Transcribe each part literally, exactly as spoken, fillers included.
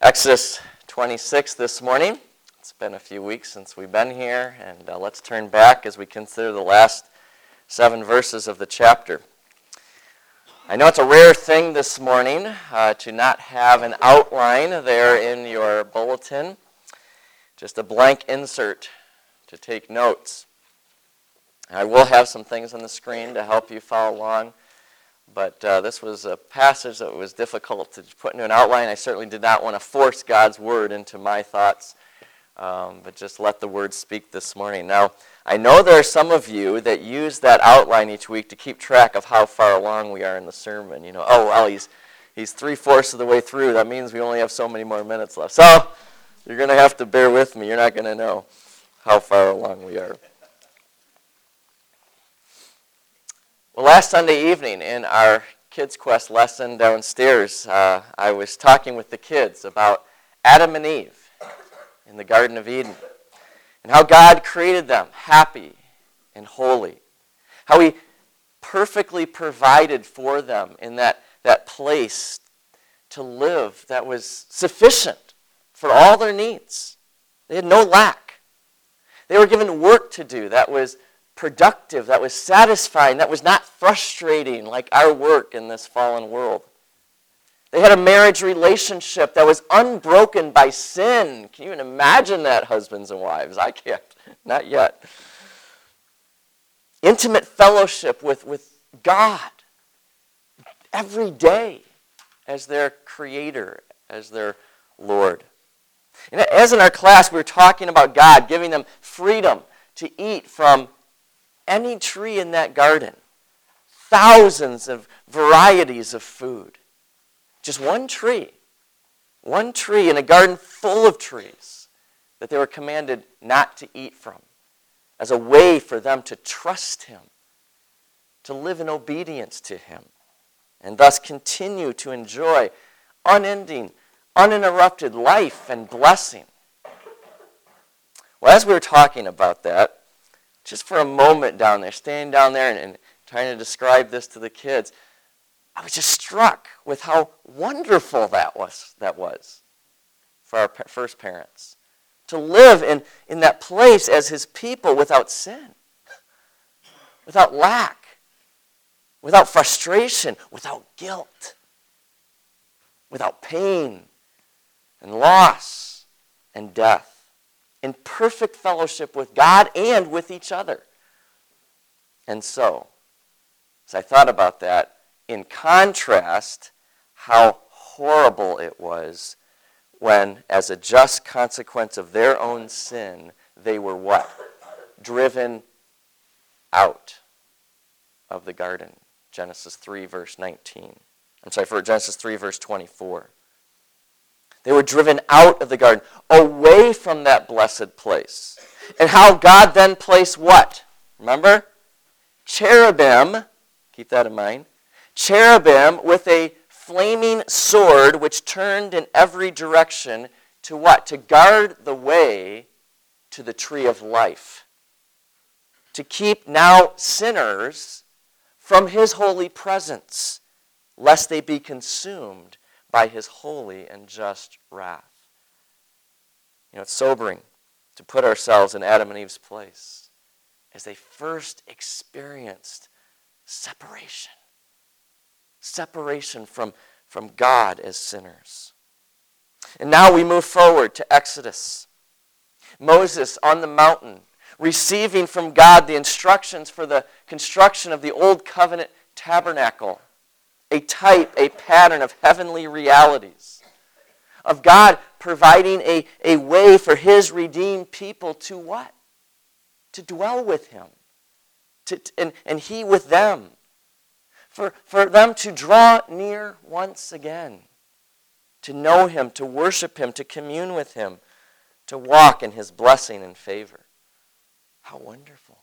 Exodus twenty-six this morning. It's been a few weeks since we've been here, and uh, let's turn back as we consider the last seven verses of the chapter. I know it's a rare thing this morning uh, to not have an outline there in your bulletin, just a blank insert to take notes. I will have some things on the screen to help you follow along. But uh, this was a passage that was difficult to put into an outline. I certainly did not want to force God's word into my thoughts, um, but just let the word speak this morning. Now, I know there are some of you that use that outline each week to keep track of how far along we are in the sermon. You know, oh, well, he's, he's three-fourths of the way through. That means we only have so many more minutes left. So, you're going to have to bear with me. You're not going to know how far along we are. Well, last Sunday evening in our Kids Quest lesson downstairs, uh, I was talking with the kids about Adam and Eve in the Garden of Eden and how God created them happy and holy, how He perfectly provided for them in that, that place to live that was sufficient for all their needs. They had no lack. They were given work to do that was productive, that was satisfying, that was not frustrating like our work in this fallen world. They had a marriage relationship that was unbroken by sin. Can you even imagine that, husbands and wives? I can't. Not yet. Intimate fellowship with, with God every day as their Creator, as their Lord. And as in our class, we were talking about God giving them freedom to eat from any tree in that garden. Thousands of varieties of food. Just one tree. One tree in a garden full of trees that they were commanded not to eat from as a way for them to trust Him, to live in obedience to Him, and thus continue to enjoy unending, uninterrupted life and blessing. Well, as we were talking about that, just for a moment down there, standing down there and, and trying to describe this to the kids, I was just struck with how wonderful that was, that was for our first parents. To live in, in that place as His people without sin, without lack, without frustration, without guilt, without pain and loss and death. In perfect fellowship with God and with each other. And so, as I thought about that, in contrast, how horrible it was when, as a just consequence of their own sin, they were what? Driven out of the garden. Genesis three, verse nineteen. I'm sorry, for Genesis three, verse twenty-four. They were driven out of the garden, away from that blessed place. And how God then placed what? Remember? Cherubim, keep that in mind, cherubim with a flaming sword which turned in every direction to what? To guard the way to the tree of life. To keep now sinners from His holy presence, lest they be consumed by His holy and just wrath. You know, it's sobering to put ourselves in Adam and Eve's place as they first experienced separation. Separation from, from God as sinners. And now we move forward to Exodus. Moses on the mountain, receiving from God the instructions for the construction of the Old Covenant tabernacle. A type, a pattern of heavenly realities. Of God providing a, a way for His redeemed people to what? To dwell with Him. To, and, and He with them. For, for them to draw near once again. To know Him, to worship Him, to commune with Him. To walk in His blessing and favor. How wonderful.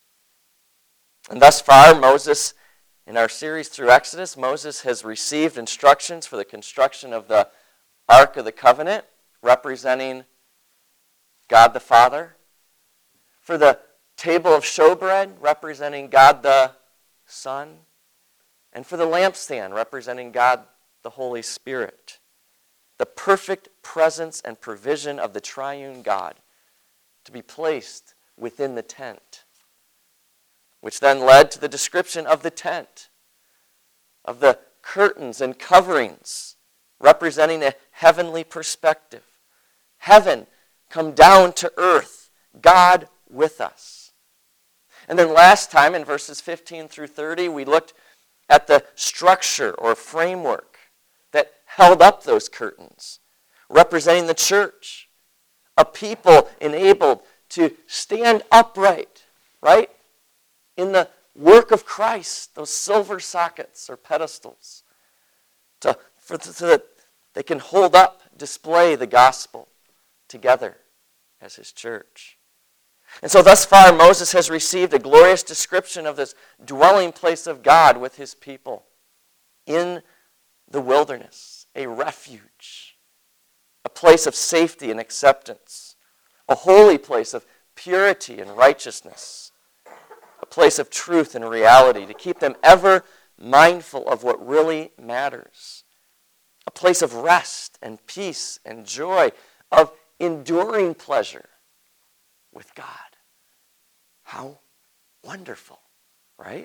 And thus far, Moses, in our series through Exodus, Moses has received instructions for the construction of the Ark of the Covenant, representing God the Father. For the table of showbread, representing God the Son. And for the lampstand, representing God the Holy Spirit. the perfect presence and provision of the triune God to be placed within the tent, which then led to the description of the tent, of the curtains and coverings representing a heavenly perspective. Heaven come down to earth, God with us. And then last time in verses fifteen through thirty, we looked at the structure or framework that held up those curtains, representing the church, a people enabled to stand upright, right, in the work of Christ, those silver sockets or pedestals, to, for, so that they can hold up, display the gospel together as his church. And so thus far, Moses has received a glorious description of this dwelling place of God with his people in the wilderness, a refuge, a place of safety and acceptance, a holy place of purity and righteousness, a place of truth and reality to keep them ever mindful of what really matters, a place of rest and peace and joy, of enduring pleasure with God. How wonderful, right?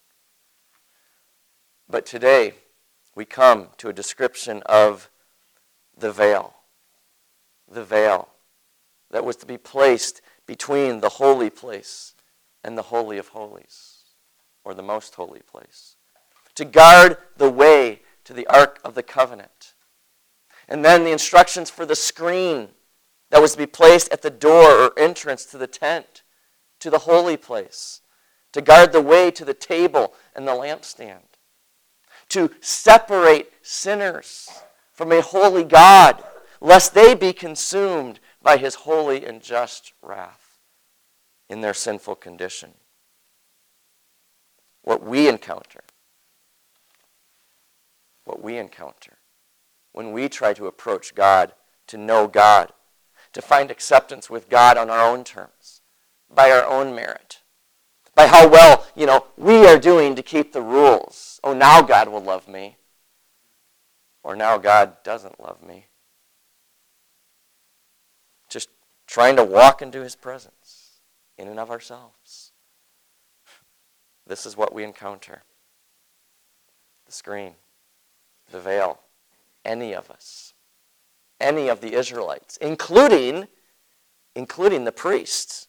But today, we come to a description of the veil. The veil that was to be placed between the holy place and the Holy of Holies, or the most holy place, to guard the way to the Ark of the Covenant. And then the instructions for the screen that was to be placed at the door or entrance to the tent, to the holy place, to guard the way to the table and the lampstand, to separate sinners from a holy God, lest they be consumed by his holy and just wrath in their sinful condition. What we encounter, what we encounter when we try to approach God, to know God, to find acceptance with God on our own terms, by our own merit, by how well, you know, we are doing to keep the rules. Oh, now God will love me. Or now God doesn't love me. Just trying to walk into his presence in and of ourselves. This is what we encounter. The screen, the veil, any of us, any of the Israelites, including, including the priests,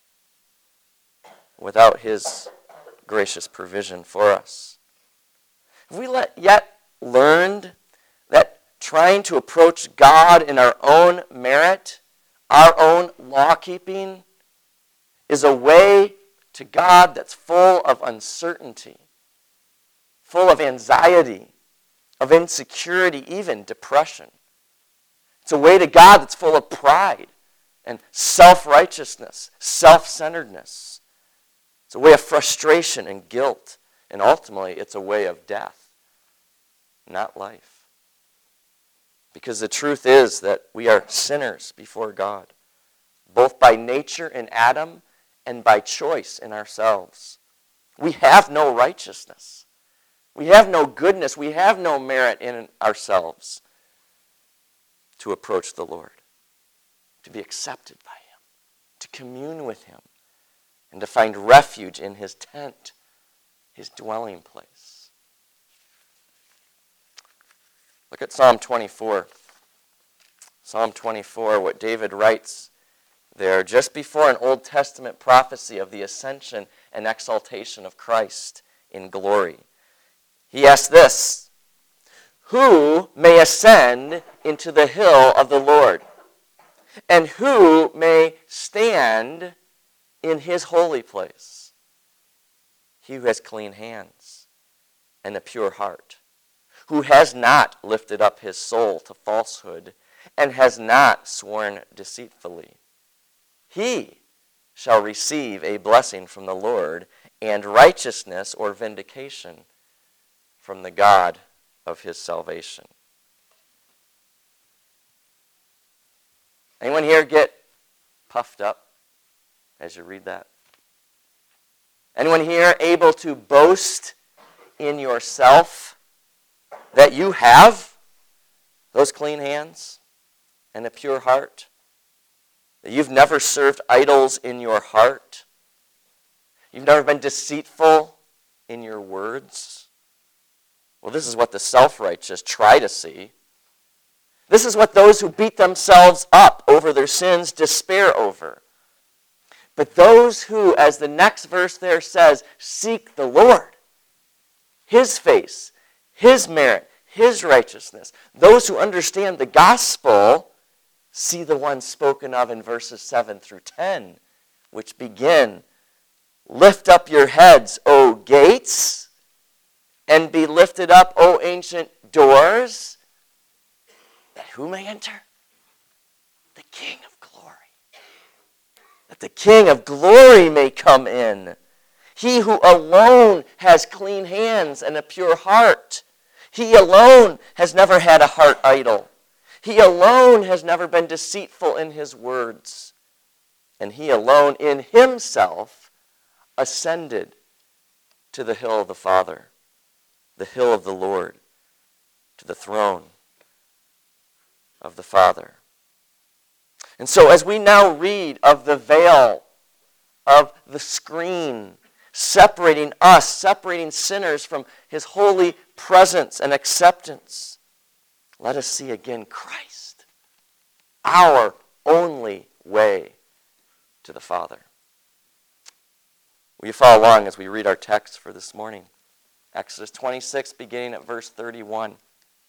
without his gracious provision for us. Have we let, yet learned that trying to approach God in our own merit, our own law-keeping, is a way to God that's full of uncertainty, full of anxiety, of insecurity, even depression? It's a way to God that's full of pride and self-righteousness, self-centeredness. It's a way of frustration and guilt. And ultimately, it's a way of death, not life. Because the truth is that we are sinners before God, both by nature in Adam and by choice in ourselves. We have no righteousness. We have no goodness. We have no merit in ourselves to approach the Lord, to be accepted by him, to commune with him, and to find refuge in his tent, his dwelling place. Look at Psalm twenty-four. Psalm twenty-four, what David writes there just before an Old Testament prophecy of the ascension and exaltation of Christ in glory. He asks this: who may ascend into the hill of the Lord? And who may stand in his holy place? He who has clean hands and a pure heart, who has not lifted up his soul to falsehood and has not sworn deceitfully. He shall receive a blessing from the Lord and righteousness or vindication from the God of his salvation. Anyone here get puffed up as you read that? Anyone here able to boast in yourself that you have those clean hands and a pure heart? That you've never served idols in your heart? You've never been deceitful in your words? Well, this is what the self-righteous try to see. This is what those who beat themselves up over their sins despair over. But those who, as the next verse there says, seek the Lord, His face, His merit, His righteousness, those who understand the gospel see the one spoken of in verses seven through ten, which begin, "Lift up your heads, O gates, and be lifted up, O ancient doors, that who may enter? The King of glory. That the King of glory may come in. He who alone has clean hands and a pure heart. He alone has never had a heart idol. He alone has never been deceitful in his words. And he alone in himself ascended to the hill of the Father, the hill of the Lord, to the throne of the Father." And so as we now read of the veil, of the screen, separating us, separating sinners from His holy presence and acceptance, let us see again Christ, our only way to the Father. Will you follow along as we read our text for this morning? Exodus twenty-six, beginning at verse thirty-one.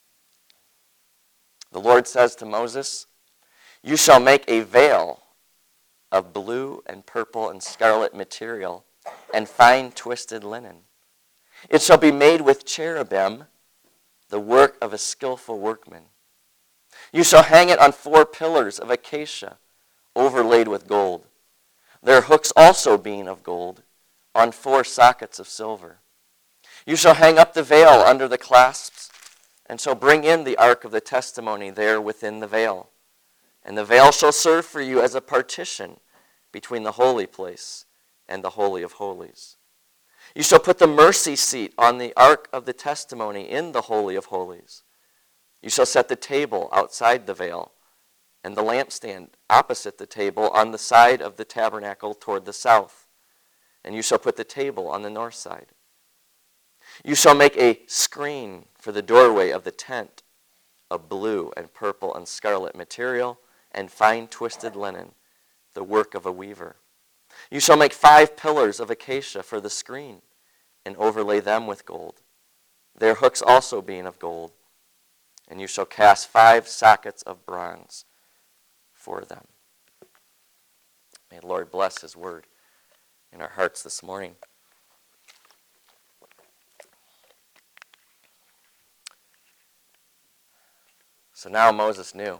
The Lord says to Moses, "You shall make a veil of blue and purple and scarlet material and fine twisted linen. It shall be made with cherubim, the work of a skillful workman. You shall hang it on four pillars of acacia, overlaid with gold, their hooks also being of gold, on four sockets of silver. You shall hang up the veil under the clasps, and shall bring in the ark of the testimony there within the veil. And the veil shall serve for you as a partition between the holy place and the Holy of Holies. You shall put the mercy seat on the ark of the testimony in the Holy of Holies. You shall set the table outside the veil, and the lampstand opposite the table on the side of the tabernacle toward the south. And you shall put the table on the north side. You shall make a screen for the doorway of the tent of blue and purple and scarlet material and fine twisted linen, the work of a weaver. You shall make five pillars of acacia for the screen and overlay them with gold, their hooks also being of gold. And you shall cast five sockets of bronze for them." May the Lord bless His word in our hearts this morning. So now Moses knew.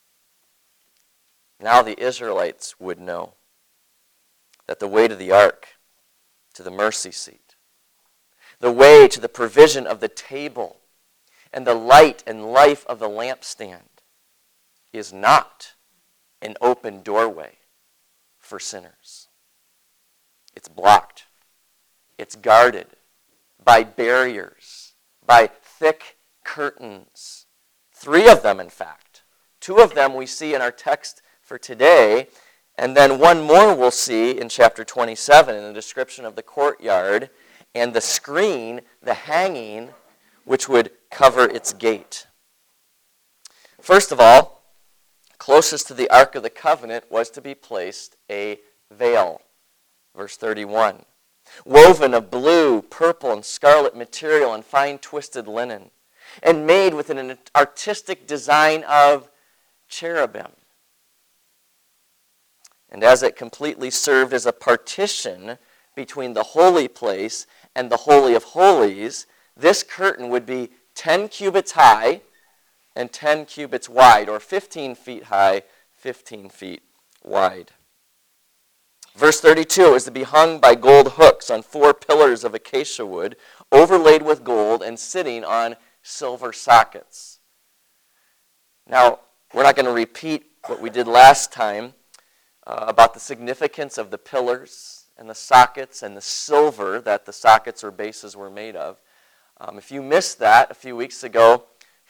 Now the Israelites would know that the way to the ark, to the mercy seat, the way to the provision of the table, and the light and life of the lampstand is not an open doorway for sinners. It's blocked. It's guarded by barriers, by thick curtains. Three of them, in fact. Two of them we see in our text for today, and then one more we'll see in chapter twenty-seven in the description of the courtyard and the screen, the hanging, which would cover its gate. First of all, closest to the Ark of the Covenant was to be placed a veil. Verse thirty-one. Woven of blue, purple, and scarlet material and fine twisted linen, and made with an artistic design of cherubim. And as it completely served as a partition between the holy place and the Holy of Holies, this curtain would be ten cubits high and ten cubits wide, or fifteen feet high, fifteen feet wide. Verse thirty-two is to be hung by gold hooks on four pillars of acacia wood, overlaid with gold and sitting on silver sockets. Now, we're not going to repeat what we did last time uh, about the significance of the pillars and the sockets and the silver that the sockets or bases were made of. Um, if you missed that a few weeks ago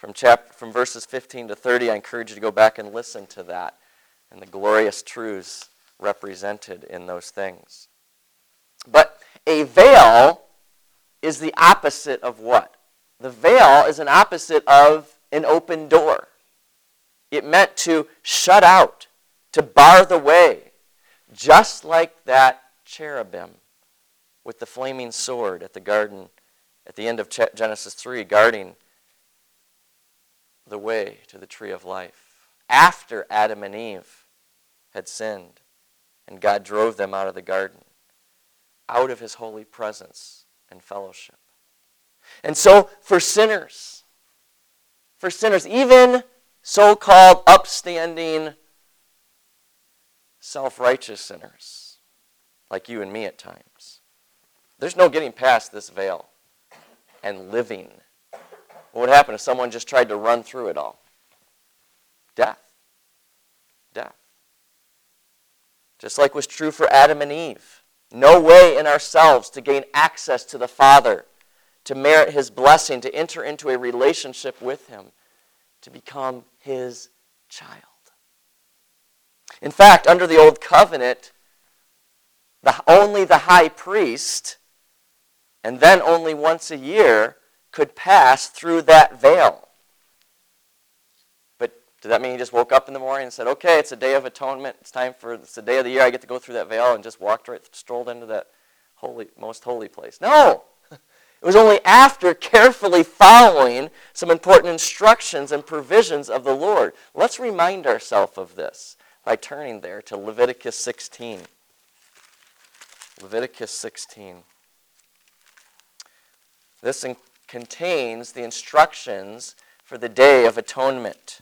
From chapter, from verses fifteen to thirty, I encourage you to go back and listen to that and the glorious truths represented in those things. But a veil is the opposite of what? The veil is an opposite of an open door. It meant to shut out, to bar the way, just like that cherubim with the flaming sword at the garden at the end of Genesis three, guarding the way to the tree of life. After Adam and Eve had sinned and God drove them out of the garden, out of his holy presence and fellowship. And so for sinners, for sinners, even so-called upstanding, self-righteous sinners, like you and me at times, there's no getting past this veil and living. What would happen if someone just tried to run through it all? Death. Death. Just like was true for Adam and Eve. No way in ourselves to gain access to the Father, to merit his blessing, to enter into a relationship with him, to become his child. In fact, under the Old Covenant, the, only the high priest, and then only once a year, could pass through that veil. But did that mean he just woke up in the morning and said, okay, it's a day of atonement, it's time for, it's the day of the year, I get to go through that veil, and just walked right, strolled into that holy, most holy place? No! It was only after carefully following some important instructions and provisions of the Lord. Let's remind ourselves of this by turning there to Leviticus sixteen. Leviticus sixteen. This in- contains the instructions for the Day of Atonement.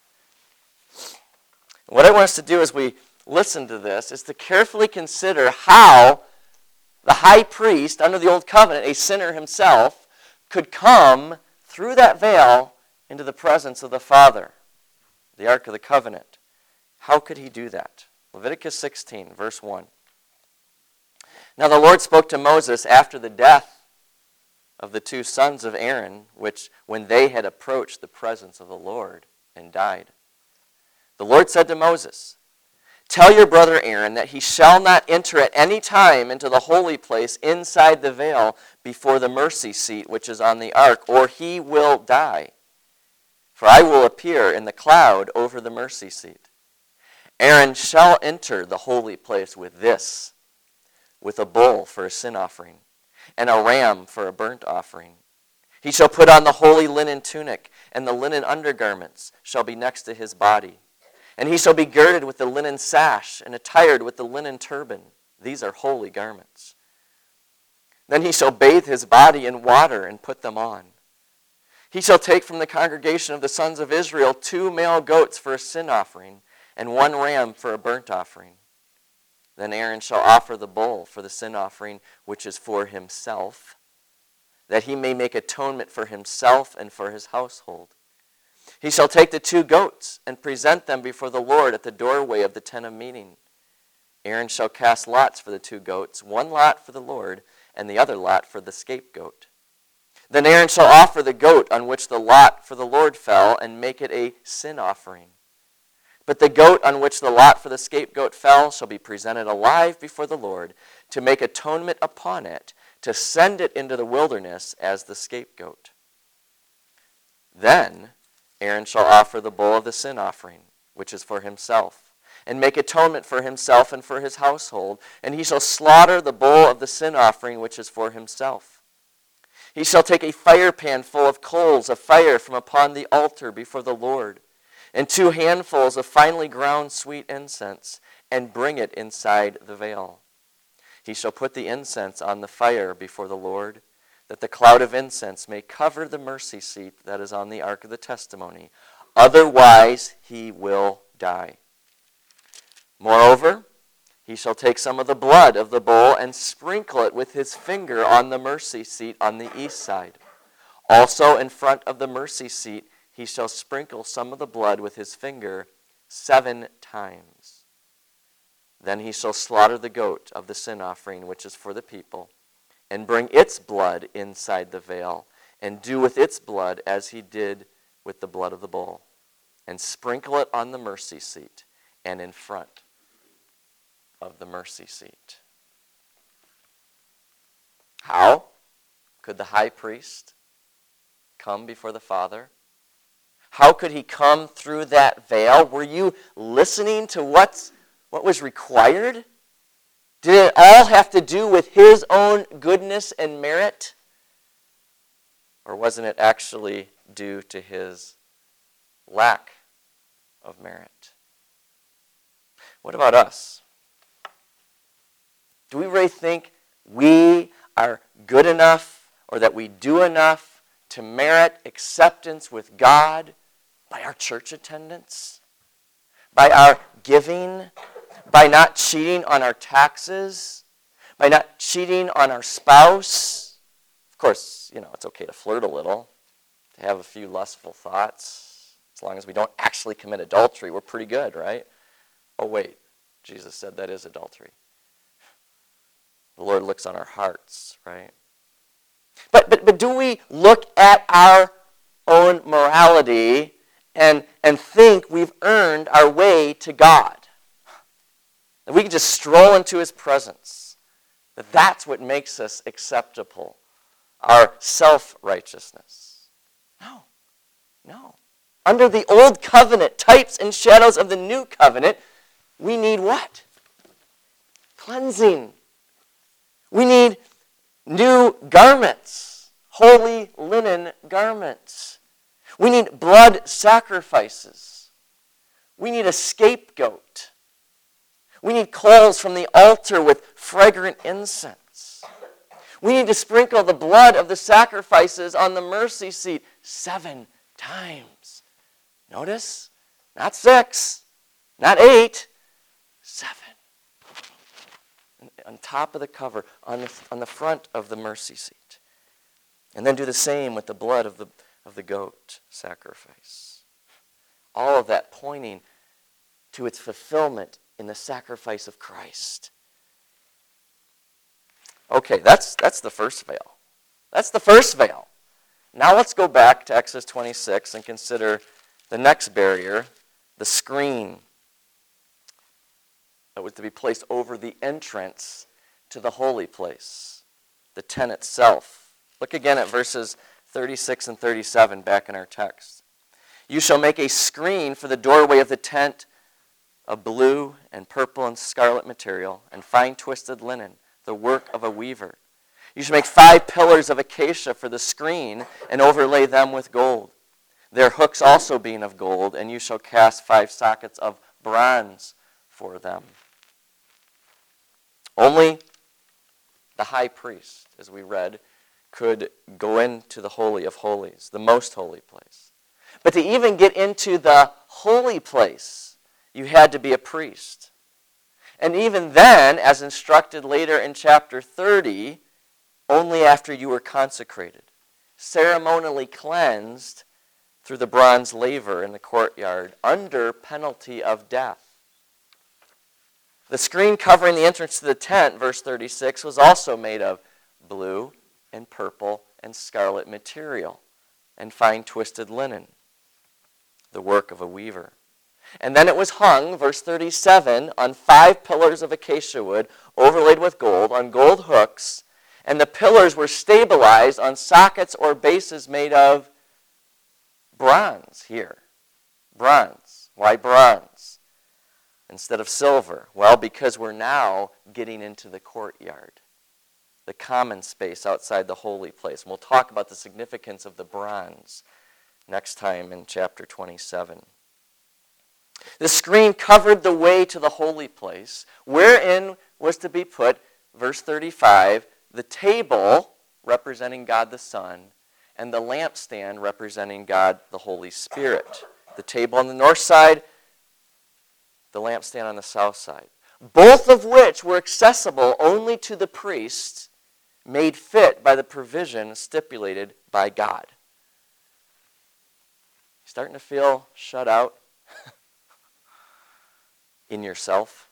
What I want us to do as we listen to this is to carefully consider how the high priest under the Old Covenant, a sinner himself, could come through that veil into the presence of the Father, the Ark of the Covenant. How could he do that? Leviticus sixteen, verse one. Now the Lord spoke to Moses after the death of the two sons of Aaron, which when they had approached the presence of the Lord and died. The Lord said to Moses, tell your brother Aaron that he shall not enter at any time into the holy place inside the veil before the mercy seat which is on the ark, or he will die. For I will appear in the cloud over the mercy seat. Aaron shall enter the holy place with this, with a bull for a sin offering, and a ram for a burnt offering. He shall put on the holy linen tunic, and the linen undergarments shall be next to his body. And he shall be girded with the linen sash, and attired with the linen turban. These are holy garments. Then he shall bathe his body in water and put them on. He shall take from the congregation of the sons of Israel two male goats for a sin offering, and one ram for a burnt offering. Then Aaron shall offer the bull for the sin offering, which is for himself, that he may make atonement for himself and for his household. He shall take the two goats and present them before the Lord at the doorway of the tent of meeting. Aaron shall cast lots for the two goats, one lot for the Lord, and the other lot for the scapegoat. Then Aaron shall offer the goat on which the lot for the Lord fell, and make it a sin offering. But the goat on which the lot for the scapegoat fell shall be presented alive before the Lord, to make atonement upon it, to send it into the wilderness as the scapegoat. Then Aaron shall offer the bull of the sin offering, which is for himself, and make atonement for himself and for his household, and he shall slaughter the bull of the sin offering, which is for himself. He shall take a fire pan full of coals of fire from upon the altar before the Lord, and two handfuls of finely ground sweet incense, and bring it inside the veil. He shall put the incense on the fire before the Lord, that the cloud of incense may cover the mercy seat that is on the ark of the testimony. Otherwise he will die. Moreover, he shall take some of the blood of the bull and sprinkle it with his finger on the mercy seat on the east side. Also in front of the mercy seat he shall sprinkle some of the blood with his finger seven times. Then he shall slaughter the goat of the sin offering, which is for the people, and bring its blood inside the veil, and do with its blood as he did with the blood of the bull and sprinkle it on the mercy seat and in front of the mercy seat. How could the high priest come before the Father? How could he come through that veil? Were you listening to what's, what was required? Did it all have to do with his own goodness and merit? Or wasn't it actually due to his lack of merit? What about us? Do we really think we are good enough or that we do enough to merit acceptance with God by our church attendance, by our giving, by not cheating on our taxes, by not cheating on our spouse? Of course, you know, it's okay to flirt a little, to have a few lustful thoughts. As long as we don't actually commit adultery, we're pretty good, right? Oh, wait, Jesus said that is adultery. The Lord looks on our hearts, right? But, but, but do we look at our own morality and, and think we've earned our way to God? That we can just stroll into his presence? That that's what makes us acceptable? Our self-righteousness? No, no. Under the old covenant, types and shadows of the new covenant, we need what? Cleansing. We need new garments, holy linen garments. We need blood sacrifices. We need a scapegoat. We need coals from the altar with fragrant incense. We need to sprinkle the blood of the sacrifices on the mercy seat seven times. Notice, not six, not eight, seven. On top of the cover, on the, on the front of the mercy seat. And then do the same with the blood of the, of the goat sacrifice. All of that pointing to its fulfillment in the sacrifice of Christ. Okay, that's, that's the first veil. That's the first veil. Now let's go back to Exodus twenty-six and consider the next barrier, the screen that was to be placed over the entrance to the holy place, the tent itself. Look again at verses thirty-six and thirty-seven back in our text. You shall make a screen for the doorway of the tent of blue and purple and scarlet material and fine twisted linen, the work of a weaver. You shall make five pillars of acacia for the screen and overlay them with gold. Their hooks also being of gold, and you shall cast five sockets of bronze for them. Only the high priest, as we read, could go into the Holy of Holies, the most holy place. But to even get into the holy place, you had to be a priest. And even then, as instructed later in chapter thirty, only after you were consecrated, ceremonially cleansed through the bronze laver in the courtyard under penalty of death. The screen covering the entrance to the tent, verse thirty-six, was also made of blue and purple and scarlet material and fine twisted linen, the work of a weaver. And then it was hung, verse thirty-seven, on five pillars of acacia wood overlaid with gold, on gold hooks, and the pillars were stabilized on sockets or bases made of bronze here. Bronze. Why bronze instead of silver? Well, because we're now getting into the courtyard, the common space outside the holy place. And we'll talk about the significance of the bronze next time in chapter twenty-seven. The screen covered the way to the holy place, wherein was to be put, verse thirty-five, the table representing God the Son, and the lampstand representing God the Holy Spirit. The table on the north side, the lampstand on the south side. Both of which were accessible only to the priest, made fit by the provision stipulated by God. Starting to feel shut out in yourself,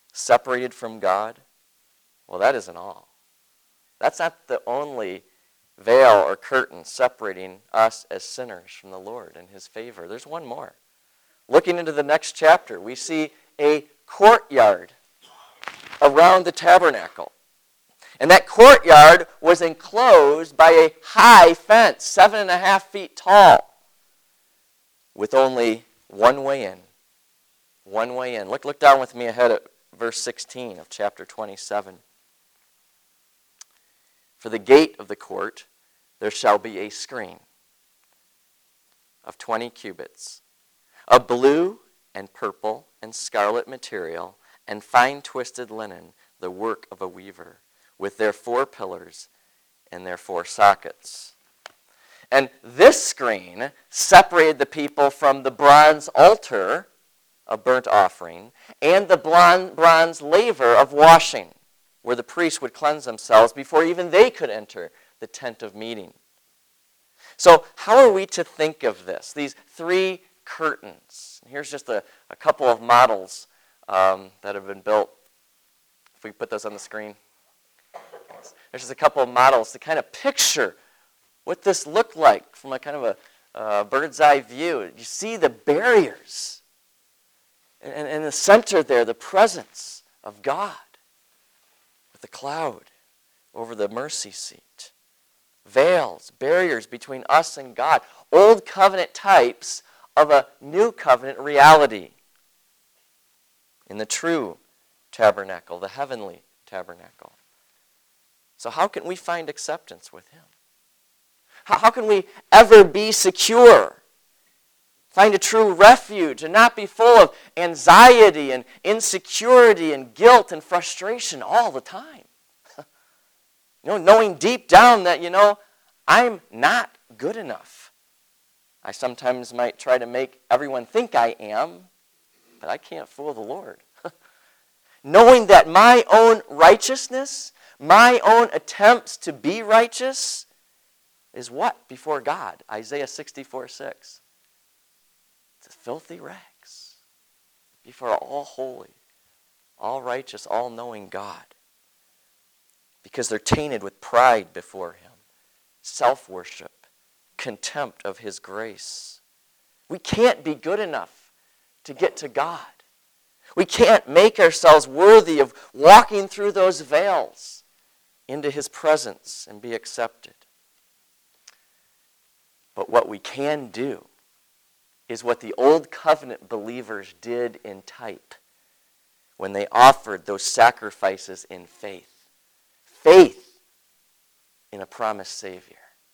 separated from God? Well, that isn't all. That's not the only veil or curtain separating us as sinners from the Lord and his favor. There's one more. Looking into the next chapter, we see a courtyard around the tabernacle. And that courtyard was enclosed by a high fence, seven and a half feet tall, with only one way in. One way in. Look, look down with me ahead at verse sixteen of chapter twenty-seven. For the gate of the court there shall be a screen of twenty cubits, of blue and purple and scarlet material, and fine twisted linen, the work of a weaver, with their four pillars and their four sockets. And this screen separated the people from the bronze altar of burnt offering and the bronze laver of washing, where the priests would cleanse themselves before even they could enter the tent of meeting. So how are we to think of this? These three curtains. Here's just a, a couple of models um, that have been built. If we put those on the screen. There's just a couple of models to kind of picture what this looked like from a kind of a uh, bird's eye view. You see the barriers. And, and in the center there, the presence of God with the cloud over the mercy seat. Veils, barriers between us and God. Old covenant types of a new covenant reality. In the true tabernacle, the heavenly tabernacle. So how can we find acceptance with him? How, how can we ever be secure? Find a true refuge and not be full of anxiety and insecurity and guilt and frustration all the time. You know, knowing deep down that, you know, I'm not good enough. I sometimes might try to make everyone think I am, but I can't fool the Lord. Knowing that my own righteousness, my own attempts to be righteous is what before God? Isaiah sixty-four six. It's filthy rags before all holy, all righteous, all-knowing God. Because they're tainted with pride before him, self-worship, contempt of his grace. We can't be good enough to get to God. We can't make ourselves worthy of walking through those veils into his presence and be accepted. But what we can do is what the old covenant believers did in type when they offered those sacrifices in faith. Faith in a promised Savior.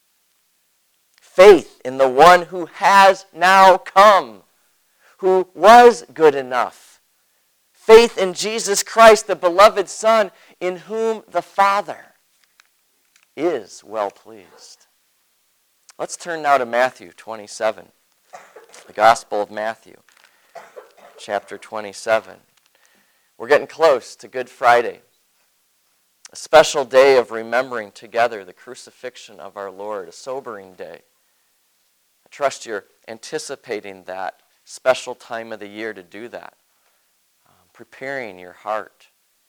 Faith in the one who has now come, who was good enough. Faith in Jesus Christ, the beloved Son, in whom the Father is well pleased. Let's turn now to Matthew twenty-seven, the Gospel of Matthew, chapter twenty-seven. We're getting close to Good Friday, a special day of remembering together the crucifixion of our Lord, a sobering day. I trust you're anticipating that special time of the year to do that. Preparing your heart.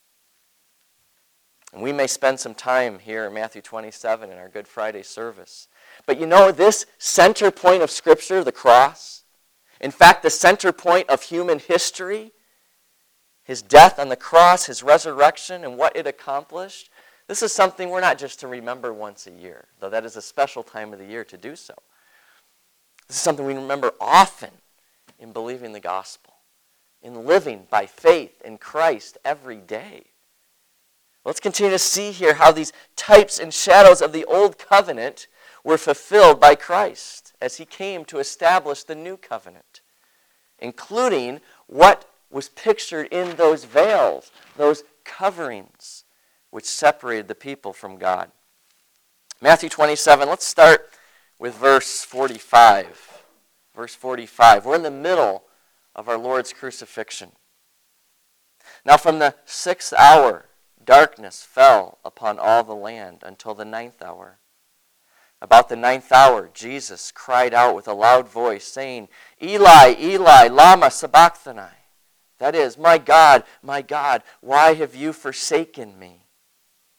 And we may spend some time here in Matthew twenty-seven in our Good Friday service. But you know, this center point of Scripture, the cross, in fact, the center point of human history, his death on the cross, his resurrection, and what it accomplished, this is something we're not just to remember once a year, though that is a special time of the year to do so. This is something we remember often in believing the gospel, in living by faith in Christ every day. Let's continue to see here how these types and shadows of the old covenant were fulfilled by Christ as he came to establish the new covenant, including what was pictured in those veils, those coverings which separated the people from God. Matthew twenty-seven, let's start with verse forty-five. Verse forty-five. We're in the middle of our Lord's crucifixion. Now from the sixth hour, darkness fell upon all the land until the ninth hour. About the ninth hour, Jesus cried out with a loud voice, saying, Eli, Eli, lama sabachthani. That is, my God, my God, why have you forsaken me?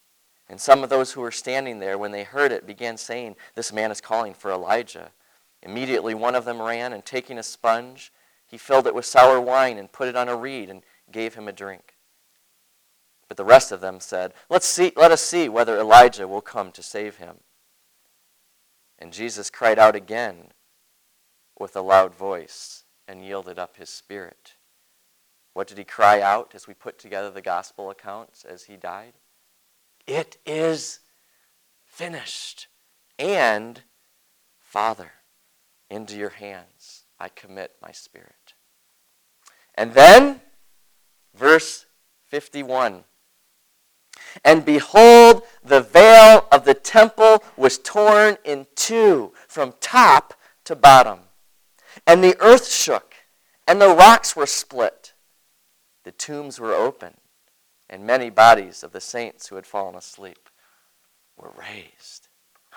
And some of those who were standing there, when they heard it, began saying, "This man is calling for Elijah." Immediately one of them ran, and taking a sponge, he filled it with sour wine and put it on a reed and gave him a drink. But the rest of them said, Let's see, let us see whether Elijah will come to save him. And Jesus cried out again with a loud voice and yielded up his spirit. What did he cry out as we put together the gospel accounts as he died? It is finished. And, Father, into your hands I commit my spirit. And then, verse fifty-one. And behold, the veil of the temple was torn in two from top to bottom. And the earth shook, and the rocks were split. The tombs were opened, and many bodies of the saints who had fallen asleep were raised.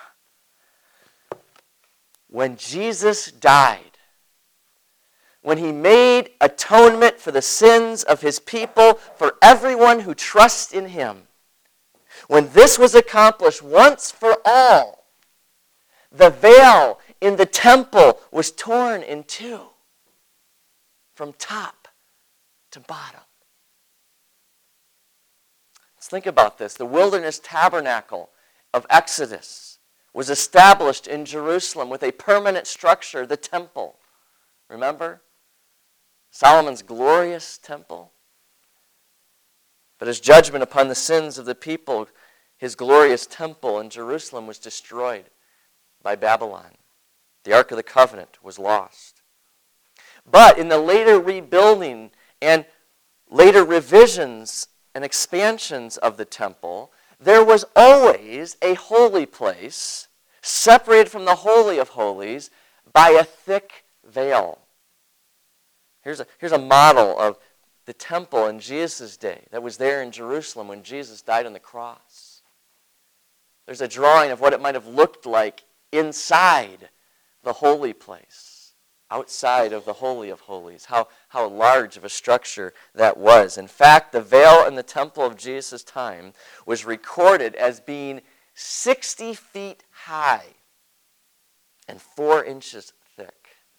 When Jesus died, when he made atonement for the sins of his people, for everyone who trusts in him, when this was accomplished once for all, the veil in the temple was torn in two, from top to bottom. Let's think about this. The wilderness tabernacle of Exodus was established in Jerusalem with a permanent structure, the temple. Remember? Solomon's glorious temple. But as judgment upon the sins of the people, his glorious temple in Jerusalem was destroyed by Babylon. The Ark of the Covenant was lost. But in the later rebuilding and later revisions and expansions of the temple, there was always a holy place separated from the Holy of Holies by a thick veil. Here's a, here's a model of the temple in Jesus' day that was there in Jerusalem when Jesus died on the cross. There's a drawing of what it might have looked like inside the holy place, outside of the Holy of Holies, how, how large of a structure that was. In fact, the veil in the temple of Jesus' time was recorded as being sixty feet high and four inches thick.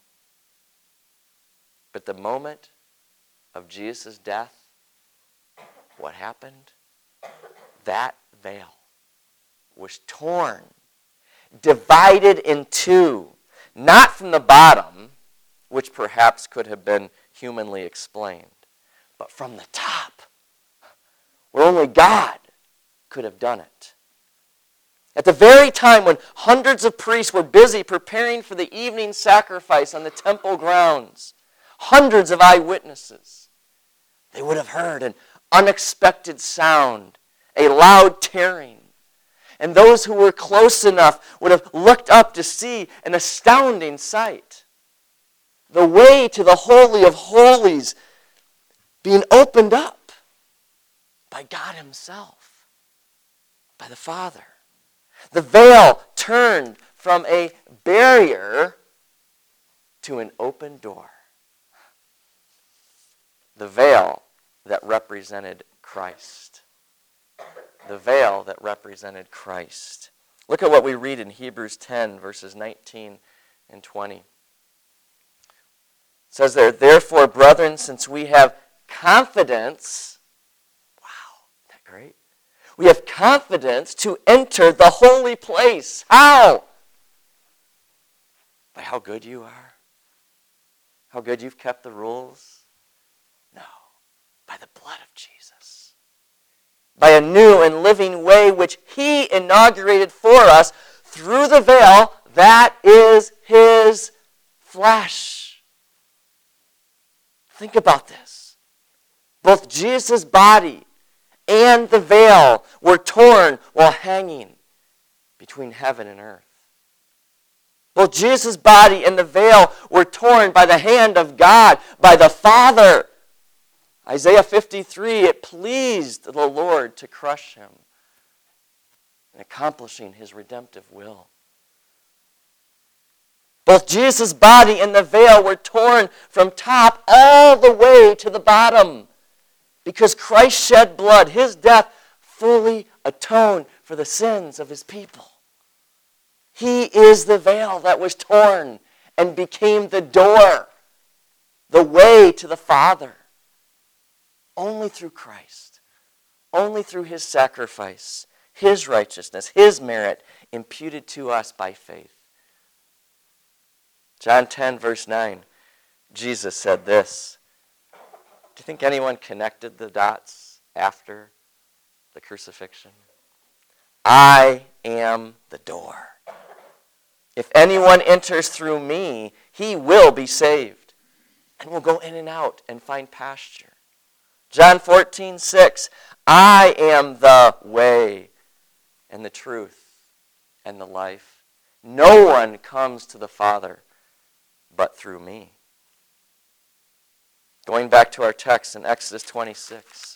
But the moment of Jesus' death, what happened? That veil was torn, divided in two, not from the bottom, which perhaps could have been humanly explained, but from the top, where only God could have done it. At the very time when hundreds of priests were busy preparing for the evening sacrifice on the temple grounds, hundreds of eyewitnesses, they would have heard an unexpected sound, a loud tearing. And those who were close enough would have looked up to see an astounding sight. The way to the Holy of Holies being opened up by God himself, by the Father. The veil turned from a barrier to an open door. The veil that represented Christ. The veil that represented Christ. Look at what we read in Hebrews ten, verses nineteen and twenty. It says there, therefore, brethren, since we have confidence, wow, isn't that great? We have confidence to enter the holy place. How? By how good you are? How good you've kept the rules? No, by the blood of Jesus. By a new and living way which he inaugurated for us through the veil that is his flesh. Think about this. Both Jesus' body and the veil were torn while hanging between heaven and earth. Both Jesus' body and the veil were torn by the hand of God, by the Father. Isaiah fifty-three, it pleased the Lord to crush him in accomplishing his redemptive will. Both Jesus' body and the veil were torn from top all the way to the bottom because Christ shed blood. His death fully atoned for for the sins of his people. He is the veil that was torn and became the door, the way to the Father. Only through Christ, only through his sacrifice, his righteousness, his merit imputed to us by faith. John ten, verse nine, Jesus said this. Do you think anyone connected the dots after the crucifixion? I am the door. If anyone enters through me, he will be saved and will go in and out and find pasture. John fourteen, six, I am the way and the truth and the life. No one comes to the Father but through me. Going back to our text in Exodus twenty-six.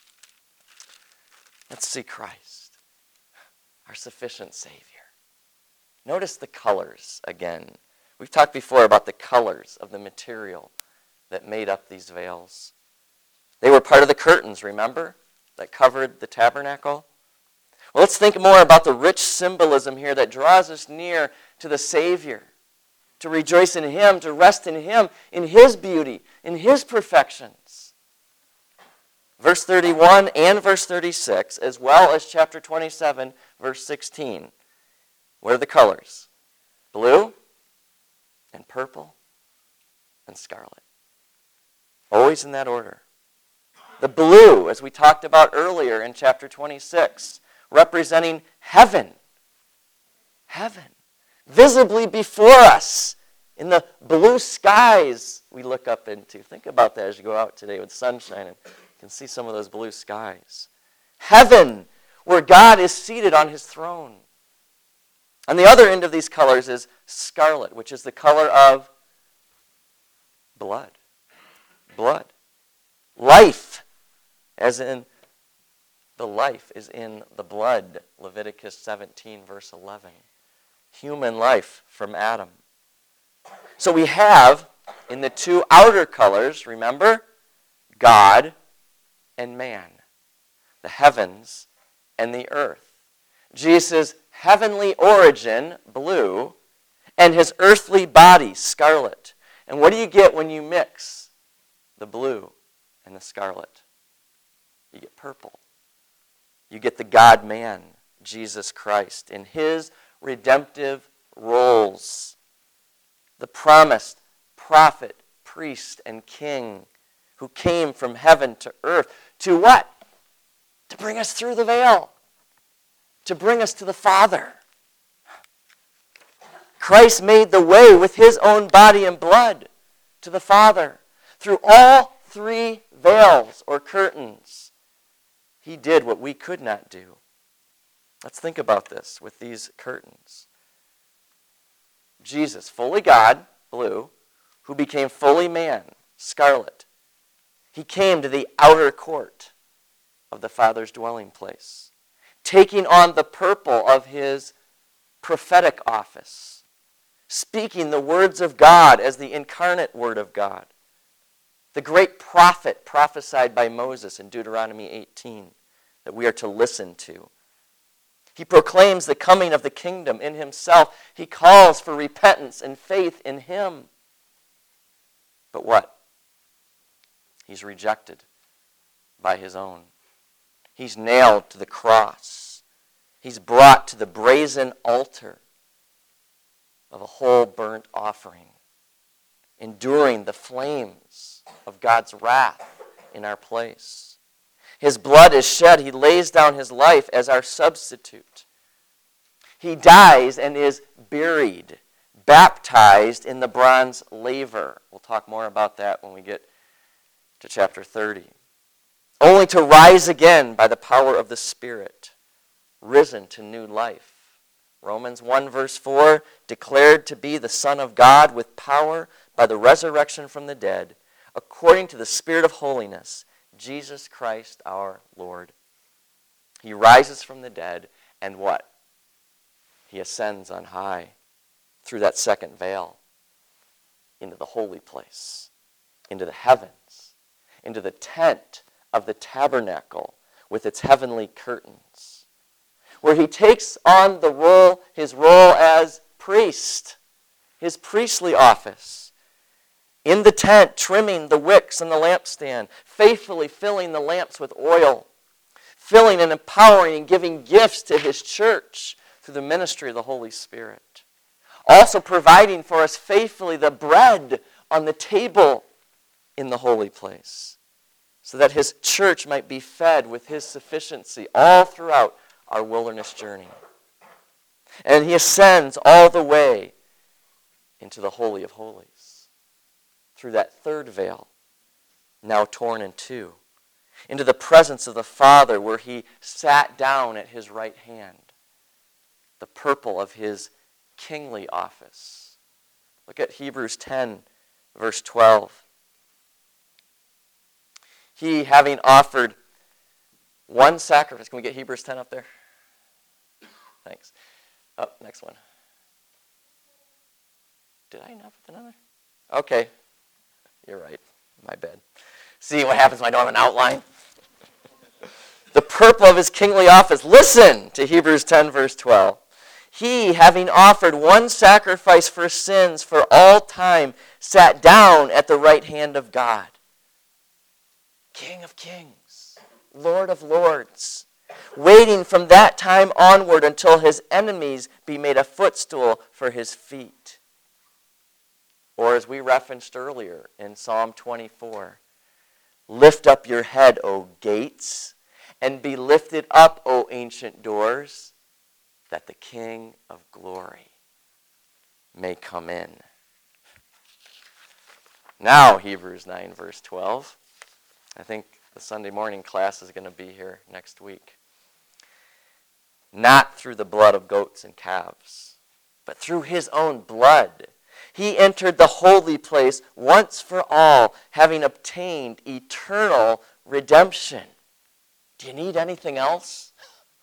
Let's see Christ, our sufficient Savior. Notice the colors again. We've talked before about the colors of the material that made up these veils. They were part of the curtains, remember, that covered the tabernacle? Well, let's think more about the rich symbolism here that draws us near to the Savior, to rejoice in him, to rest in him, in his beauty, in his perfections. Verse thirty-one and verse thirty-six, as well as chapter twenty-seven, verse sixteen. What are the colors? Blue and purple and scarlet. Always in that order. The blue, as we talked about earlier in chapter twenty-six, representing heaven. Heaven. Visibly before us in the blue skies we look up into. Think about that as you go out today with sunshine and you can see some of those blue skies. Heaven, where God is seated on his throne. On the other end of these colors is scarlet, which is the color of blood. Blood. Life, as in the life is in the blood. Leviticus seventeen, verse eleven. Human life from Adam. So we have, in the two outer colors, remember, God and man. The heavens and the earth. Jesus' heavenly origin, blue, and his earthly body, scarlet. And what do you get when you mix the blue and the scarlet? You get purple. You get the God-man, Jesus Christ, in his redemptive roles. The promised prophet, priest, and king who came from heaven to earth. To what? To bring us through the veil. To bring us to the Father. Christ made the way with his own body and blood to the Father. Through all three veils or curtains, he did what we could not do. Let's think about this with these curtains. Jesus, fully God, blue, who became fully man, scarlet. He came to the outer court of the Father's dwelling place, taking on the purple of his prophetic office, speaking the words of God as the incarnate word of God. The great prophet prophesied by Moses in Deuteronomy eighteen that we are to listen to. He proclaims the coming of the kingdom in himself. He calls for repentance and faith in him. But what? He's rejected by his own. He's nailed to the cross. He's brought to the brazen altar of a whole burnt offering, enduring the flames of God's wrath in our place. His blood is shed. He lays down his life as our substitute. He dies and is buried, baptized in the bronze laver. We'll talk more about that when we get to chapter thirty. Only to rise again by the power of the Spirit, risen to new life. Romans one verse four, declared to be the Son of God with power by the resurrection from the dead, according to the Spirit of holiness, Jesus Christ our Lord. He rises from the dead, and what? He ascends on high through that second veil into the holy place, into the heavens, into the tent of the tabernacle with its heavenly curtains. where he takes on the role, his role as priest, his priestly office. In the tent, trimming the wicks and the lampstand, faithfully filling the lamps with oil, filling and empowering and giving gifts to his church through the ministry of the Holy Spirit. Also providing for us faithfully the bread on the table in the holy place, so that his church might be fed with his sufficiency all throughout our wilderness journey. And he ascends all the way into the Holy of Holies, through that third veil, now torn in two, into the presence of the Father, where he sat down at his right hand, the purple of his kingly office. Look at Hebrews ten, verse twelve. He, having offered one sacrifice. Can we get Hebrews ten up there? Thanks. Oh, next one. Did I not put that on there? Okay. You're right. My bad. See what happens when I don't have an outline? The purple of his kingly office. Listen to Hebrews ten, verse twelve. He, having offered one sacrifice for sins for all time, sat down at the right hand of God. King of kings, Lord of lords, waiting from that time onward until his enemies be made a footstool for his feet. Or as we referenced earlier in Psalm twenty-four, lift up your head, O gates, and be lifted up, O ancient doors, that the King of glory may come in. Now, Hebrews nine, verse twelve. I think the Sunday morning class is going to be here next week. Not through the blood of goats and calves, but through his own blood. He entered the holy place once for all, having obtained eternal redemption. Do you need anything else?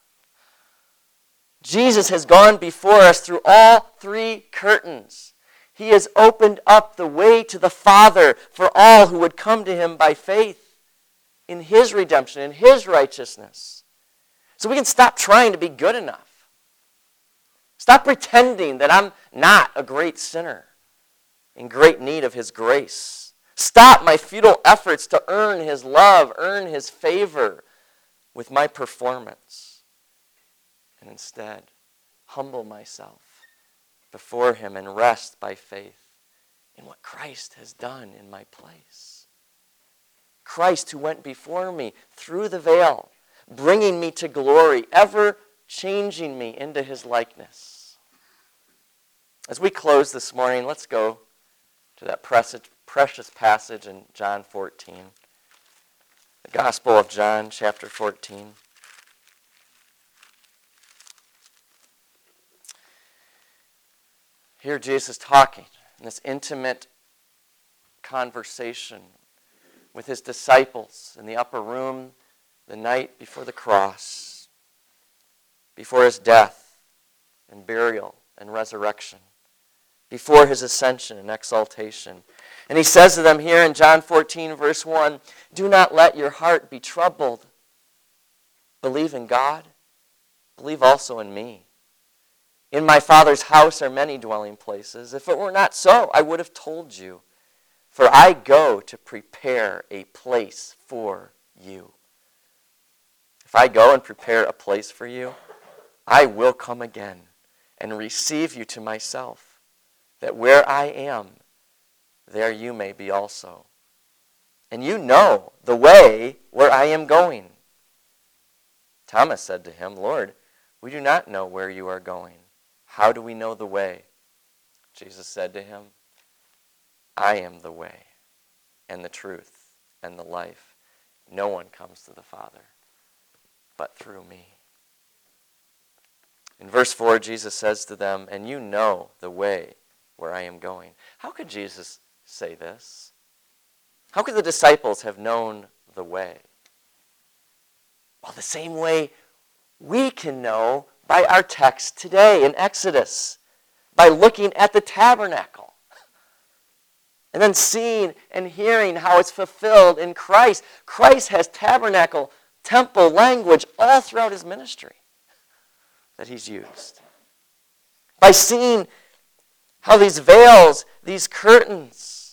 Jesus has gone before us through all three curtains. He has opened up the way to the Father for all who would come to him by faith in his redemption, in his righteousness. So we can stop trying to be good enough. Stop pretending that I'm not a great sinner in great need of his grace. Stop my futile efforts to earn his love, earn his favor with my performance. And instead, humble myself before him and rest by faith in what Christ has done in my place. Christ who went before me through the veil, bringing me to glory, ever changing me into his likeness. As we close this morning, let's go to that precious passage in John fourteen. The Gospel of John, chapter fourteen. Here Jesus talking in this intimate conversation with his disciples in the upper room the night before the cross, before his death and burial and resurrection, before his ascension and exaltation. And he says to them here in John fourteen, verse one, do not let your heart be troubled. Believe in God. Believe also in me. In my Father's house are many dwelling places. If it were not so, I would have told you. For I go to prepare a place for you. If I go and prepare a place for you, I will come again and receive you to myself, that where I am, there you may be also. And you know the way where I am going. Thomas said to him, Lord, we do not know where you are going. How do we know the way? Jesus said to him, I am the way and the truth and the life. No one comes to the Father but through me. In verse four, Jesus says to them, and you know the way where I am going. How could Jesus say this? How could the disciples have known the way? Well, the same way we can know by our text today in Exodus, by looking at the tabernacle. And then seeing and hearing how it's fulfilled in Christ. Christ has tabernacle, temple, language all throughout his ministry. that he's used. By seeing how these veils, these curtains,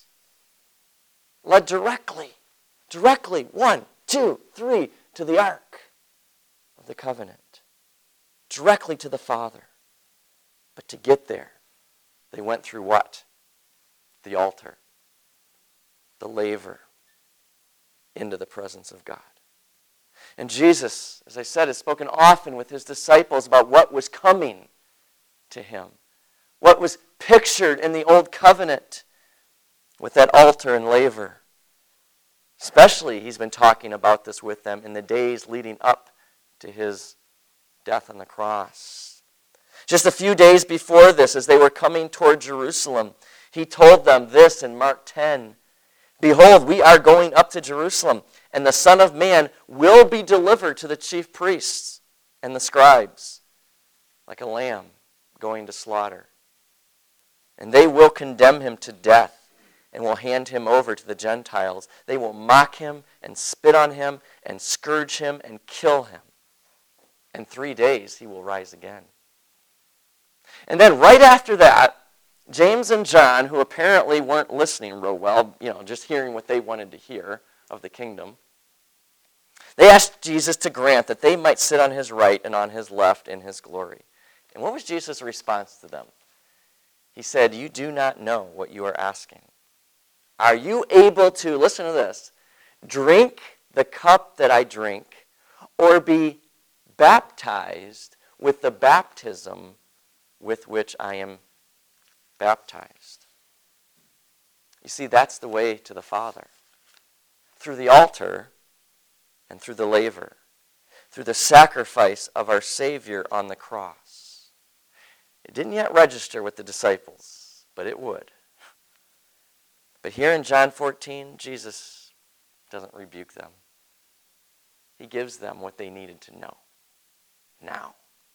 led directly, directly, one, two, three, to the Ark of the Covenant, directly to the Father. But to get there, they went through what? The altar, the laver, into the presence of God. And Jesus, as I said, has spoken often with his disciples about what was coming to him, what was pictured in the Old Covenant with that altar and laver. Especially, he's been talking about this with them in the days leading up to his death on the cross. Just a few days before this, as they were coming toward Jerusalem, he told them this in Mark ten. Behold, we are going up to Jerusalem, and the Son of Man will be delivered to the chief priests and the scribes, like a lamb going to slaughter. And they will condemn him to death, and will hand him over to the Gentiles. They will mock him and spit on him and scourge him and kill him. In three days he will rise again. And then right after that, James and John, who apparently weren't listening real well, you know, just hearing what they wanted to hear of the kingdom, they asked Jesus to grant that they might sit on his right and on his left in his glory. And what was Jesus' response to them? He said, you do not know what you are asking. Are you able to, listen to this, drink the cup that I drink, or be baptized with the baptism with which I am baptized? You see, that's the way to the Father. Through the altar and through the laver. Through the sacrifice of our Savior on the cross. It didn't yet register with the disciples, but it would. But here in John fourteen, Jesus doesn't rebuke them. He gives them what they needed to know. Now.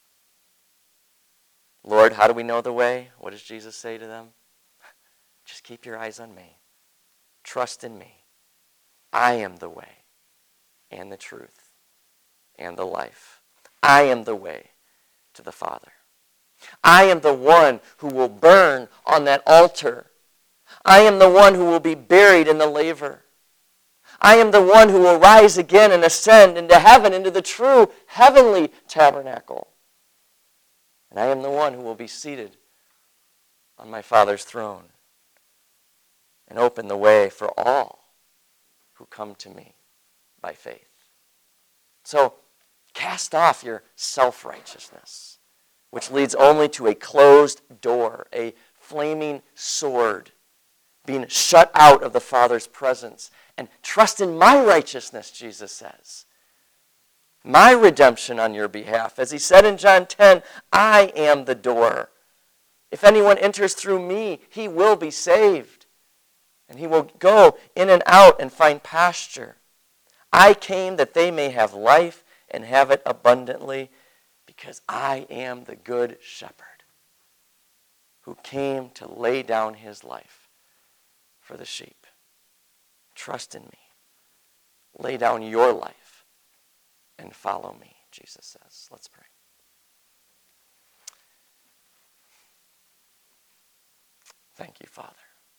Lord, how do we know the way? What does Jesus say to them? Just keep your eyes on me. Trust in me. I am the way and the truth and the life. I am the way to the Father. I am the one who will burn on that altar. I am the one who will be buried in the laver. I am the one who will rise again and ascend into heaven, into the true heavenly tabernacle. And I am the one who will be seated on my Father's throne and open the way for all who come to me by faith. So, cast off your self-righteousness, which leads only to a closed door, a flaming sword, being shut out of the Father's presence. And trust in my righteousness, Jesus says. My redemption on your behalf. As he said in John ten, I am the door. If anyone enters through me, he will be saved. And he will go in and out and find pasture. I came that they may have life and have it abundantly, because I am the good shepherd who came to lay down his life for the sheep. Trust in me. Lay down your life and follow me, Jesus says. Let's pray. Thank you, Father.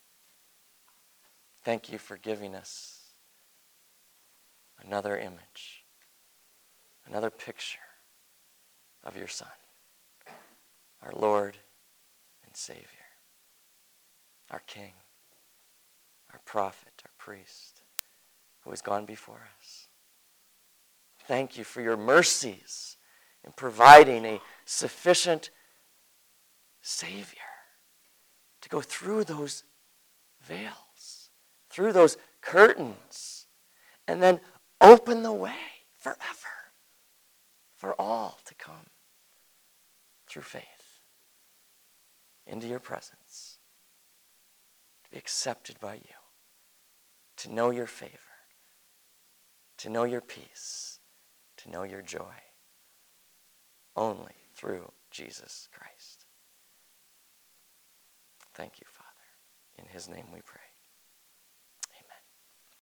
Thank you for giving us another image, another picture of your Son, our Lord and Savior, our King, our prophet, our priest, who has gone before us. Thank you for your mercies in providing a sufficient Savior to go through those veils, through those curtains, and then open the way forever for all to come through faith into your presence, to be accepted by you, to know your favor, to know your peace, to know your joy, only through Jesus Christ. Thank you, Father. In his name we pray.